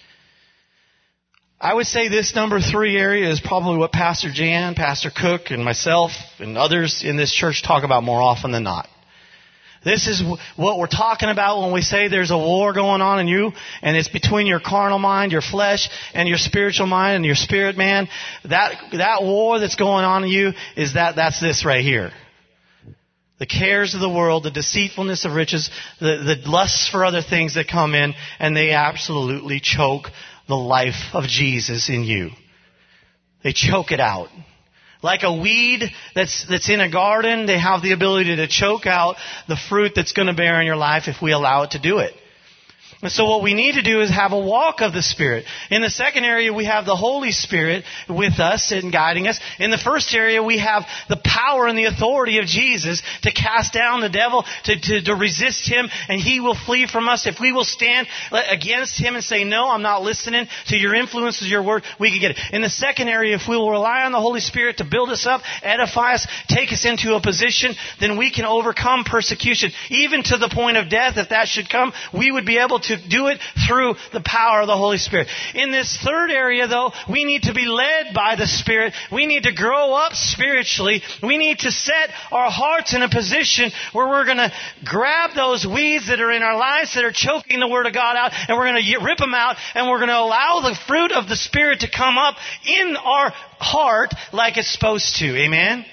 I would say this number 3 area is probably what Pastor Jan, Pastor Cook, and myself, and others in this church talk about more often than not. This is what we're talking about when we say there's a war going on in you, and it's between your carnal mind, your flesh, and your spiritual mind and your spirit man. That war that's going on in you is that's this right here. The cares of the world, the deceitfulness of riches, the lusts for other things that come in, and they absolutely choke the life of Jesus in you. They choke it out. Like a weed that's in a garden, they have the ability to choke out the fruit that's going to bear in your life if we allow it to do it. And so what we need to do is have a walk of the Spirit. In the second area, we have the Holy Spirit with us and guiding us. In the first area, we have the power and the authority of Jesus to cast down the devil, to resist him, and he will flee from us. If we will stand against him and say, no, I'm not listening to your influences, your word, we can get it. In the second area, if we will rely on the Holy Spirit to build us up, edify us, take us into a position, then we can overcome persecution. Even to the point of death, if that should come, we would be able to do it through the power of the Holy Spirit. In this third area, though, we need to be led by the Spirit. We need to grow up spiritually. We need to set our hearts in a position where we're going to grab those weeds that are in our lives that are choking the Word of God out, and we're going to rip them out, and we're going to allow the fruit of the Spirit to come up in our heart like it's supposed to. Amen?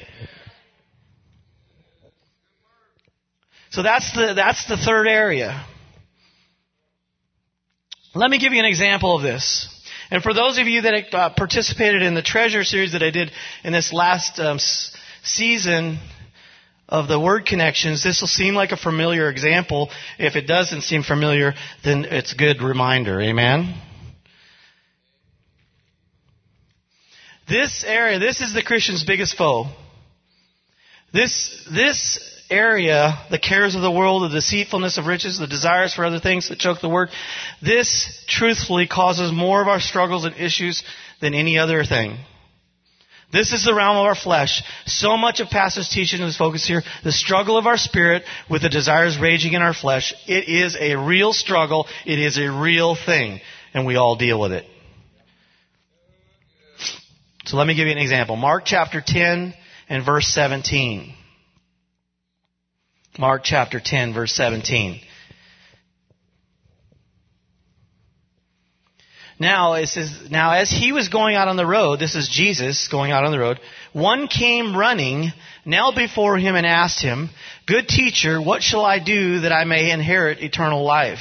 So that's the third area. Let me give you an example of this. And for those of you that participated in the Treasure series that I did in this last season of the Word Connections, this will seem like a familiar example. If it doesn't seem familiar, then it's a good reminder. Amen? This area, this is the Christian's biggest foe. This area, the cares of the world, the deceitfulness of riches, the desires for other things that choke the word, this truthfully causes more of our struggles and issues than any other thing. This is the realm of our flesh. So much of Pastor's teaching is focused here. The struggle of our spirit with the desires raging in our flesh. It is a real struggle. It is a real thing. And we all deal with it. So let me give you an example. Mark chapter 10 and verse 17. Mark chapter 10, verse 17. Now, it says, now as he was going out on the road, this is Jesus going out on the road, one came running, knelt before him and asked him, "Good teacher, what shall I do that I may inherit eternal life?"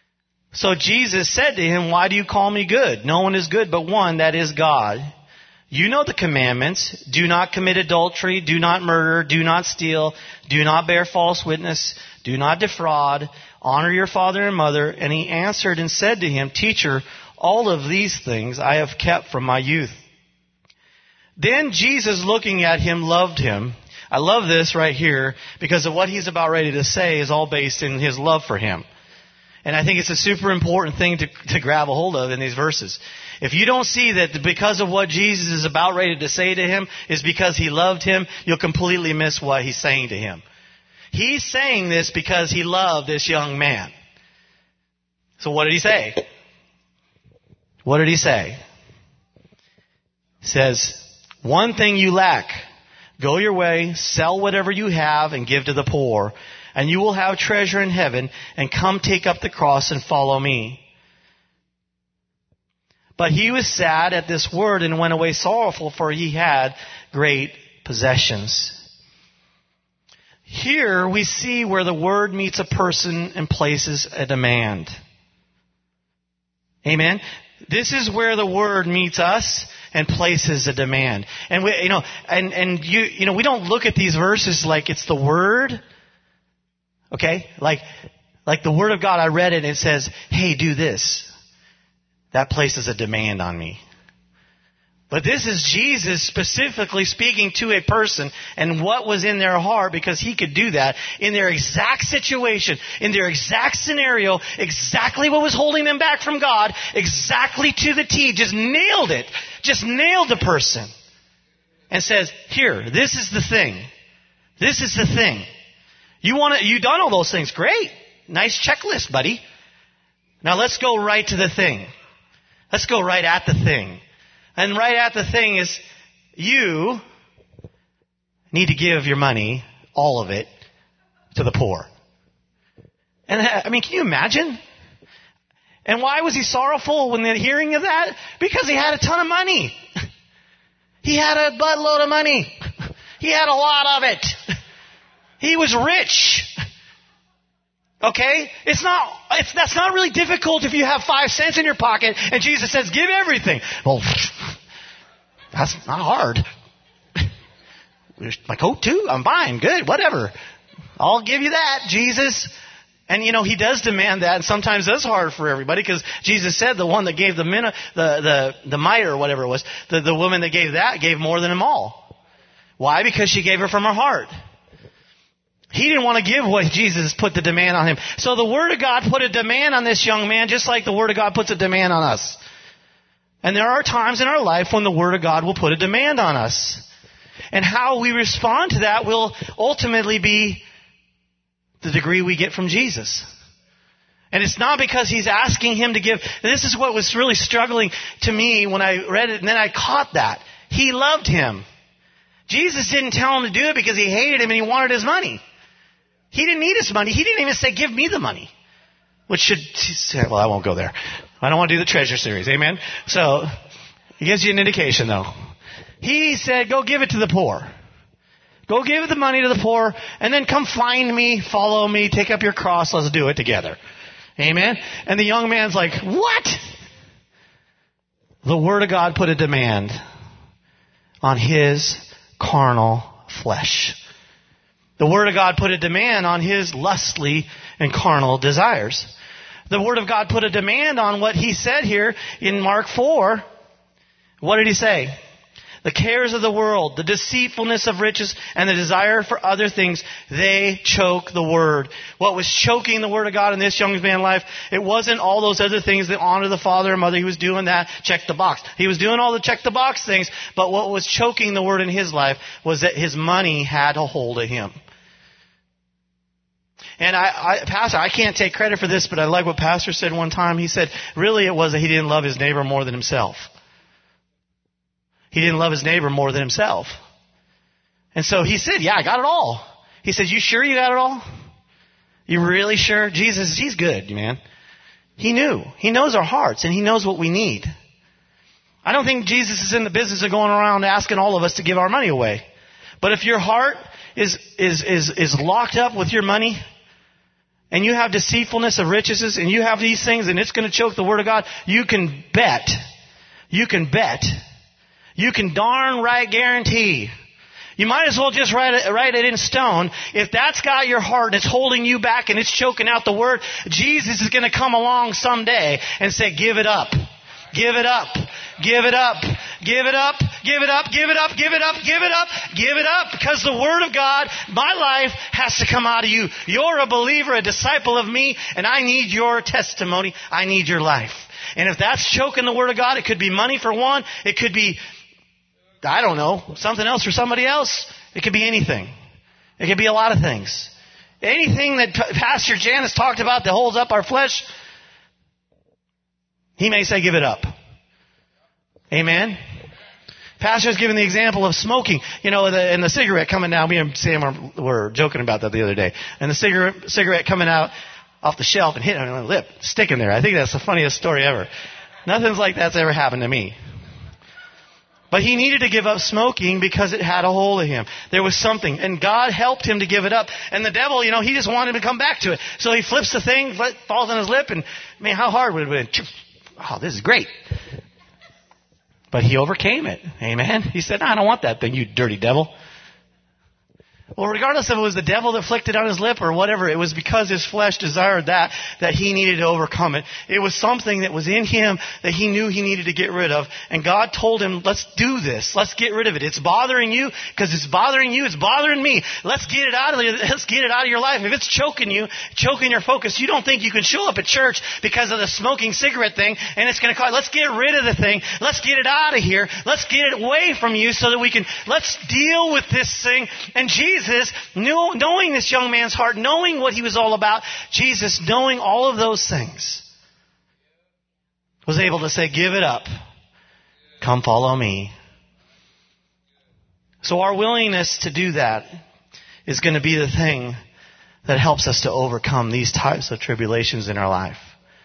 So Jesus said to him, "Why do you call me good? No one is good but one, that is God. You know the commandments. Do not commit adultery. Do not murder. Do not steal. Do not bear false witness. Do not defraud. Honor your father and mother. And he answered and said to him, Teacher, all of these things I have kept from my youth. Then Jesus, looking at him, loved him. I love this right here because of what he's about ready to say is all based in his love for him. And I think it's a super important thing to grab a hold of in these verses. If you don't see that because of what Jesus is about ready to say to him is because he loved him, you'll completely miss what he's saying to him. He's saying this because he loved this young man. So what did he say? What did he say? He says, one thing you lack. Go your way, sell whatever you have, and give to the poor, and you will have treasure in heaven, and come take up the cross and follow me. But he was sad at this word and went away sorrowful, for he had great possessions. Here we see where the word meets a person and places a demand. Amen? This is where the word meets us and places a demand. And we, we don't look at these verses like it's the word. Okay? Like the word of God, I read it and it says, hey, do this. That places a demand on me. But this is Jesus specifically speaking to a person and what was in their heart, because he could do that in their exact situation, in their exact scenario, exactly what was holding them back from God, exactly to the T, just nailed it, just nailed the person. And says, here, this is the thing. This is the thing. You've done all those things. Great. Nice checklist, buddy. Now let's go right to the thing. Let's go right at the thing. And right at the thing is, you need to give your money, all of it, to the poor. And I mean, can you imagine? And why was he sorrowful when the hearing of that? Because he had a ton of money. He had a buttload of money. He had a lot of it. He was rich. Okay? That's not really difficult if you have 5 cents in your pocket and Jesus says, give everything. Well, that's not hard. My coat too? I'm fine. Good. Whatever. I'll give you that, Jesus. And he does demand that, and sometimes that's hard for everybody, because Jesus said the one that gave the mite or whatever it was, the woman that gave that gave more than them all. Why? Because she gave her from her heart. He didn't want to give what Jesus put the demand on him. So the Word of God put a demand on this young man, just like the Word of God puts a demand on us. And there are times in our life when the Word of God will put a demand on us. And how we respond to that will ultimately be the degree we get from Jesus. And it's not because he's asking him to give. This is what was really struggling to me when I read it, and then I caught that. He loved him. Jesus didn't tell him to do it because he hated him and he wanted his money. He didn't need his money. He didn't even say, give me the money. Well, I won't go there. I don't want to do the treasure series. Amen? So, it gives you an indication though. He said, go give it to the poor. Go give the money to the poor, and then come find me, follow me, take up your cross, let's do it together. Amen? And the young man's like, what? The Word of God put a demand on his carnal flesh. The Word of God put a demand on his lustly and carnal desires. The Word of God put a demand on what he said here in Mark 4. What did he say? The cares of the world, the deceitfulness of riches, and the desire for other things, they choke the Word. What was choking the Word of God in this young man's life, it wasn't all those other things that honor the father and mother. He was doing that, check the box. He was doing all the check the box things, but what was choking the Word in his life was that his money had a hold of him. And Pastor, I can't take credit for this, but I like what Pastor said one time. He said, really it was that he didn't love his neighbor more than himself. He didn't love his neighbor more than himself. And so he said, yeah, I got it all. He said, you sure you got it all? You really sure? Jesus, he's good, man. He knew. He knows our hearts, and he knows what we need. I don't think Jesus is in the business of going around asking all of us to give our money away. But if your heart is locked up with your money, and you have deceitfulness of riches, and you have these things, and it's going to choke the Word of God, you can bet You can darn right guarantee. You might as well just write it in stone. If that's got your heart, it's holding you back and it's choking out the word, Jesus is going to come along someday and say, give it up. Give it up. Give it up. Give it up. Give it up. Give it up. Give it up. Give it up. Give it up. Because the Word of God, my life, has to come out of you. You're a believer, a disciple of me, and I need your testimony. I need your life. And if that's choking the Word of God, it could be money for one. It could be, I don't know, something else for somebody else. It could be anything. It could be a lot of things. Anything that Pastor Janice talked about that holds up our flesh, he may say, give it up. Amen? Pastor's given the example of smoking. You know, and the cigarette coming down. Me and Sam were joking about that the other day. And the cigarette coming out off the shelf and hitting on the lip, sticking there. I think that's the funniest story ever. Nothing like that's ever happened to me. But he needed to give up smoking because it had a hold of him. There was something. And God helped him to give it up. And the devil, he just wanted him to come back to it. So he flips the thing, falls on his lip, and man, how hard would it have been? Oh, this is great. But he overcame it. Amen. He said, no, I don't want that thing, you dirty devil. Well, regardless if it was the devil that flicked it on his lip or whatever, it was because his flesh desired that he needed to overcome it. It was something that was in him that he knew he needed to get rid of. And God told him, let's do this. Let's get rid of it. It's bothering you because it's bothering you. It's bothering me. Let's get it out of there. Let's get it out of your life. If it's choking you, choking your focus, you don't think you can show up at church because of the smoking cigarette thing and it's going to cause, let's get rid of the thing. Let's get it out of here. Let's get it away from you so that we can, let's deal with this thing. And Jesus, knowing this young man's heart, knowing what he was all about, Jesus, knowing all of those things, was able to say, give it up. Come follow me. So our willingness to do that is going to be the thing that helps us to overcome these types of tribulations in our life.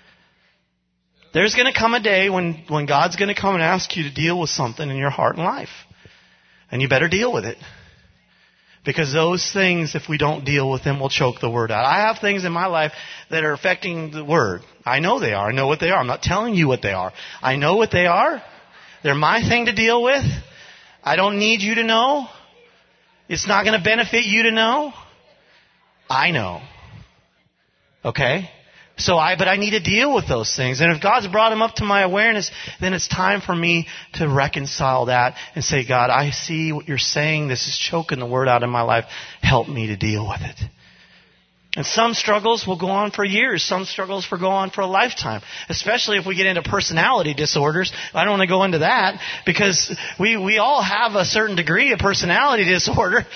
There's going to come a day when God's going to come and ask you to deal with something in your heart and life. And you better deal with it. Because those things, if we don't deal with them, will choke the word out. I have things in my life that are affecting the word. I know they are. I know what they are. I'm not telling you what they are. I know what they are. They're my thing to deal with. I don't need you to know. It's not going to benefit you to know. I know. Okay? But I need to deal with those things. And if God's brought them up to my awareness, then it's time for me to reconcile that and say, God, I see what you're saying. This is choking the word out of my life. Help me to deal with it. And some struggles will go on for years. Some struggles will go on for a lifetime. Especially if we get into personality disorders. I don't want to go into that because we all have a certain degree of personality disorder.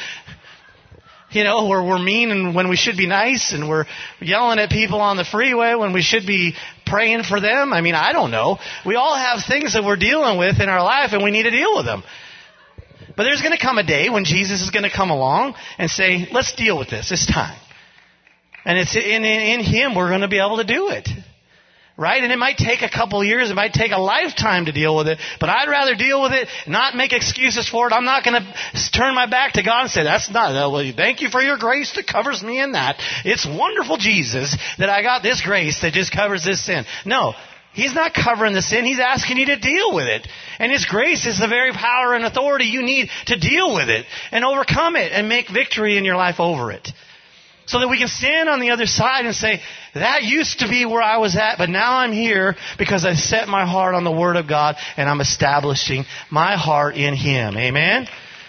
Where we're mean and when we should be nice, and we're yelling at people on the freeway when we should be praying for them. I don't know. We all have things that we're dealing with in our life and we need to deal with them. But there's going to come a day when Jesus is going to come along and say, let's deal with this. It's time. And it's in Him we're going to be able to do it. Right? And it might take a couple of years. It might take a lifetime to deal with it. But I'd rather deal with it, not make excuses for it. I'm not going to turn my back to God and say, well, thank you for your grace that covers me in that. It's wonderful, Jesus, that I got this grace that just covers this sin. No, He's not covering the sin. He's asking you to deal with it. And His grace is the very power and authority you need to deal with it and overcome it and make victory in your life over it. So that we can stand on the other side and say, that used to be where I was at, but now I'm here because I set my heart on the Word of God and I'm establishing my heart in Him. Amen?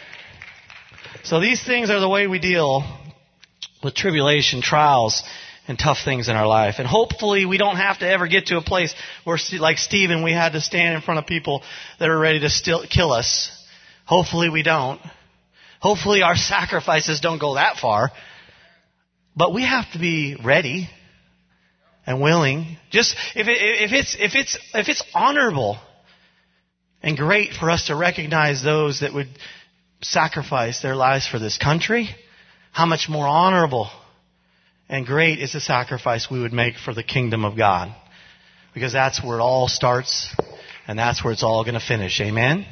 So these things are the way we deal with tribulation, trials, and tough things in our life. And hopefully we don't have to ever get to a place where, like Stephen, we had to stand in front of people that are ready to kill us. Hopefully we don't. Hopefully our sacrifices don't go that far. But we have to be ready and willing. Just if it's honorable and great for us to recognize those that would sacrifice their lives for this country, how much more honorable and great is the sacrifice we would make for the kingdom of God. Because that's where it all starts and that's where it's all going to finish. Amen?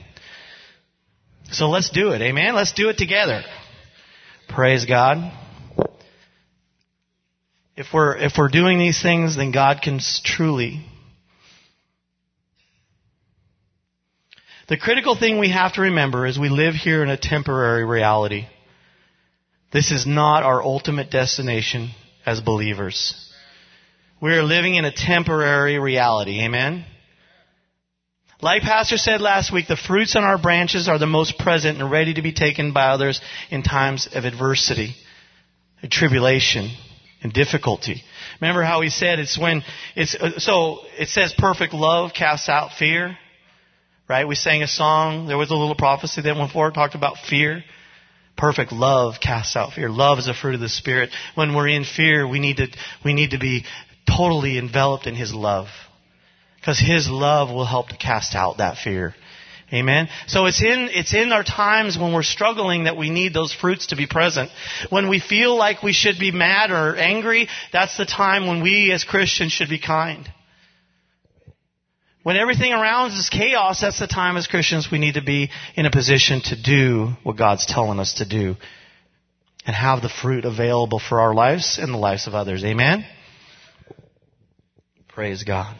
So let's do it. Amen? Let's do it together. Praise God. If we're doing these things, then God can truly. The critical thing we have to remember is we live here in a temporary reality. This is not our ultimate destination as believers. We are living in a temporary reality. Amen? Like Pastor said last week, the fruits on our branches are the most present and ready to be taken by others in times of adversity, tribulation, and difficulty. Remember how he said it says perfect love casts out fear. Right? We sang a song. There was a little prophecy that went forward, talked about fear. Perfect love casts out fear. Love is a fruit of the Spirit. When we're in fear, we need to be totally enveloped in His love. Because His love will help to cast out that fear. Amen? So it's in our times when we're struggling that we need those fruits to be present. When we feel like we should be mad or angry, that's the time when we as Christians should be kind. When everything around us is chaos, that's the time as Christians we need to be in a position to do what God's telling us to do. And have the fruit available for our lives and the lives of others. Amen? Praise God.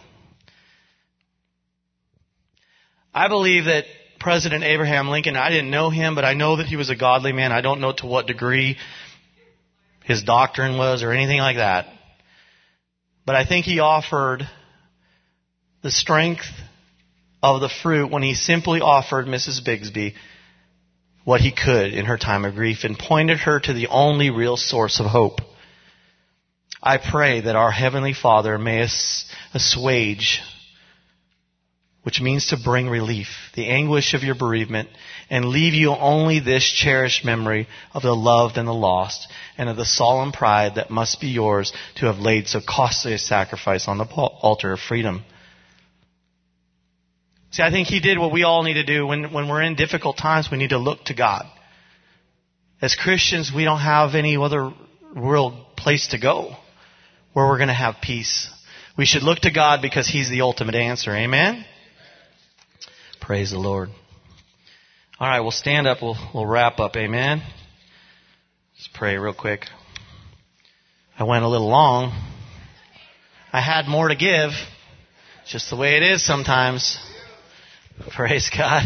I believe that President Abraham Lincoln, I didn't know him, but I know that he was a godly man. I don't know to what degree his doctrine was or anything like that. But I think he offered the strength of the fruit when he simply offered Mrs. Bigsby what he could in her time of grief and pointed her to the only real source of hope. I pray that our Heavenly Father may assuage, which means to bring relief, the anguish of your bereavement, and leave you only this cherished memory of the loved and the lost, and of the solemn pride that must be yours to have laid so costly a sacrifice on the altar of freedom. See, I think he did what we all need to do when we're in difficult times. We need to look to God. As Christians, we don't have any other real place to go where we're going to have peace. We should look to God because He's the ultimate answer. Amen? Praise the Lord. All right, we'll stand up. We'll wrap up. Amen? Let's pray real quick. I went a little long. I had more to give. It's just the way it is sometimes. Praise God.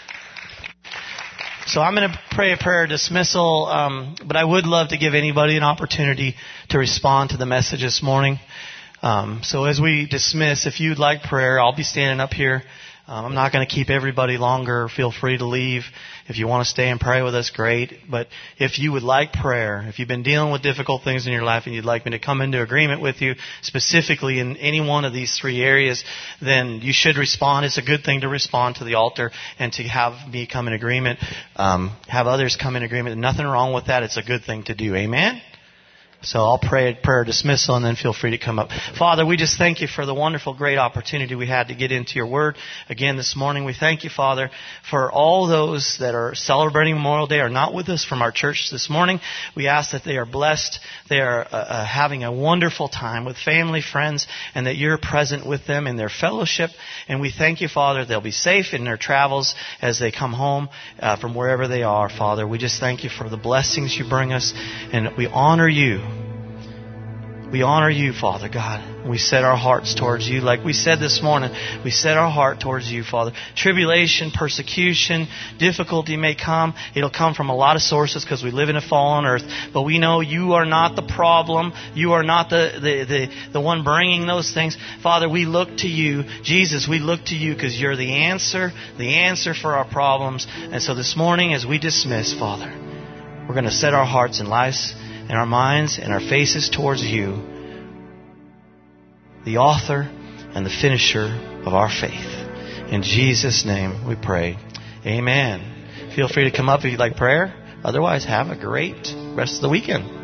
So I'm going to pray a prayer of dismissal, but I would love to give anybody an opportunity to respond to the message this morning. So as we dismiss, if you'd like prayer, I'll be standing up here. I'm not going to keep everybody longer. Feel free to leave. If you want to stay and pray with us, great. But if you would like prayer, if you've been dealing with difficult things in your life and you'd like me to come into agreement with you specifically in any one of these three areas, then you should respond. It's a good thing to respond to the altar and to have me come in agreement, have others come in agreement. Nothing wrong with that. It's a good thing to do. Amen? So I'll pray a prayer of dismissal and then feel free to come up. Father, we just thank you for the wonderful, great opportunity we had to get into your word again this morning. We thank you, Father, for all those that are celebrating Memorial Day are not with us from our church this morning. We ask that they are blessed. They are having a wonderful time with family, friends, and that you're present with them in their fellowship. And we thank you, Father, they'll be safe in their travels as they come home from wherever they are, Father. We just thank you for the blessings you bring us, and we honor you. We honor you, Father God. We set our hearts towards you. Like we said this morning, we set our heart towards you, Father. Tribulation, persecution, difficulty may come. It'll come from a lot of sources because we live in a fallen earth. But we know you are not the problem. You are not the one bringing those things. Father, we look to you. Jesus, we look to you because you're the answer for our problems. And so this morning as we dismiss, Father, we're going to set our hearts and lives and our minds and our faces towards you, the author and the finisher of our faith. In Jesus' name we pray. Amen. Feel free to come up if you'd like prayer. Otherwise, have a great rest of the weekend.